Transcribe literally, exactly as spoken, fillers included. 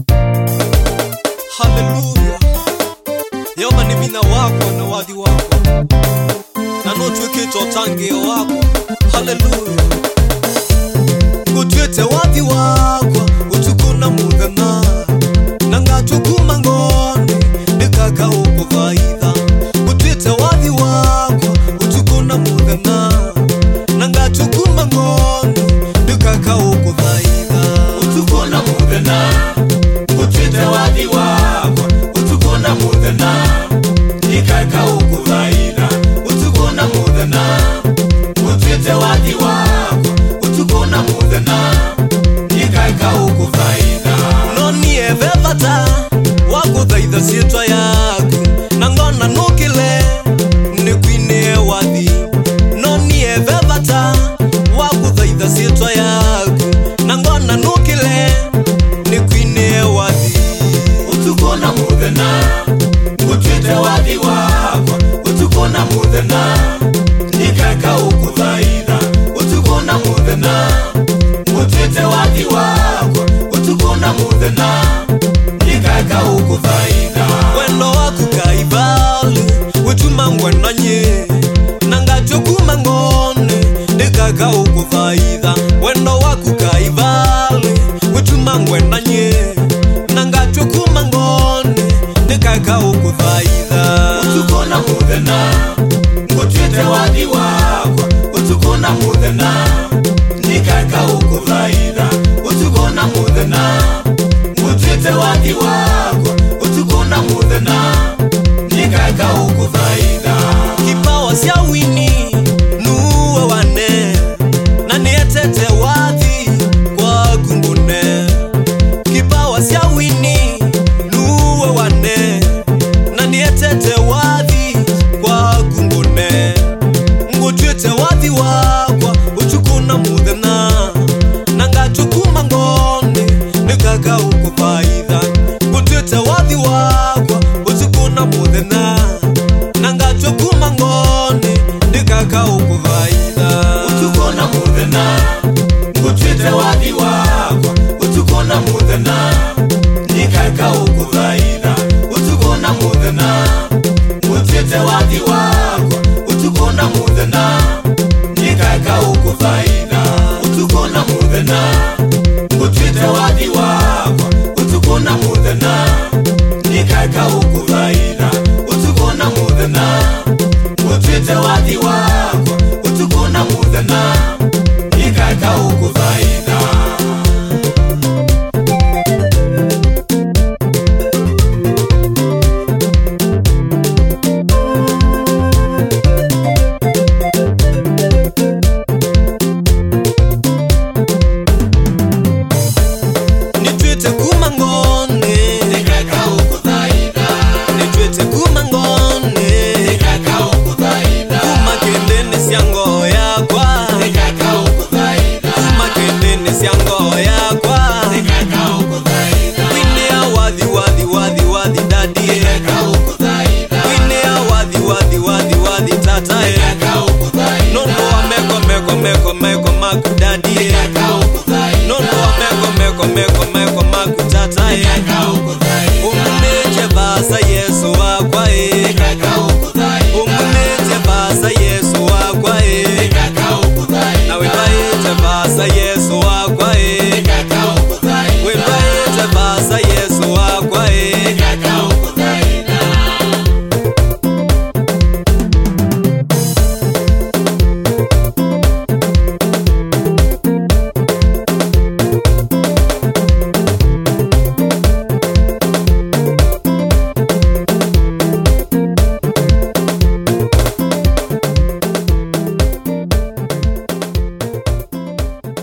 Hallelujah. Yehova ni mina wako na wadhi wako na notweke totange wako. Hallelujah. Kutwete wadhi wako utukuna mudhana nanga tukuma ngoni nikaka uko vaidha. Kutwete wadhi wako utukuna mudhana nanga tukuma ngoni nikaka uko vaidha. Utukuna mudhana kutwete wadhi wako utukuna mudhana nikaka uko vaidha. Utukuna mudhana kutwete wadhi wako utukuna mudhana nikaka uko vaidha. Noni evevata wako dhaidha sietwa yaku nangona nukile nikwine wadhi. Noni evevata wako dhaidha sietwa yaku nangona nukile nikwine wadhi. Utukuna mudhana kutwete wadhi wako utukuna mudhana nikaka uko vaidha. Utukuna mudhana kutwete wadhi wako utukuna mudhana nikaka uko vaidha. Wendo waku kaivali utuma ngwenanye nanga chokuma ngone nikaka uko vaidha. Wendo waku kaivali utuma ngwenanye nanga chokuma ngone nikaka uko vaidha. Utukuna mudhana kutwete wadhi wako utukuna mudhana nikaka uko vaidha. Utukuna mudhana kutwete wadhi wako utukuna mudhana nikaka uko vaidha. Kipawa sia wini nuwe wane na nietete wadhi kwa kumbune. Kipawa sia wini nuwe wane na nietete wadhi kwa kumbune. Ngutwete wadhi wakwa utukuna mudhana nanga chukuma ngone nikaka uko vaidha. Ngutwete wadhi wakwa utukuna mudhana nanga chukuma ngone nikaka uko vaidha. Utukuna mudhana kutwete wadhi wako utukuna mudhana nikaka uko vaidha. Utukuna mudhana kutwete wadhi wako utukuna mudhana nikaka uko vaidha. Utukuna mudhana kutwete wadhi wako utukuna mudhana nikaka uko vaidha. Utukuna mudhana kutwete wadhi wako utukuna mudhana nikaka uko vaidha. Nitwete kuma ngone Nikaka uko vaidha. nitwete kuma ngone Nikaka uko vaidha. kuma kendene siango yakwa Nikaka uko vaidha. kuma kendene siango yakwa Nikaka uko vaidha. wine awadhi wadhi wadhi wadhi dadie Nikaka uko vaidha. wine awadhi wadhi wadhi wadhi tatae Nikaka uko vaidha. nondo wa meko meko meko meko maku dadie Nikaka uko vaidha. nondo wa meko meko meko meko maku tatae Nikaka uko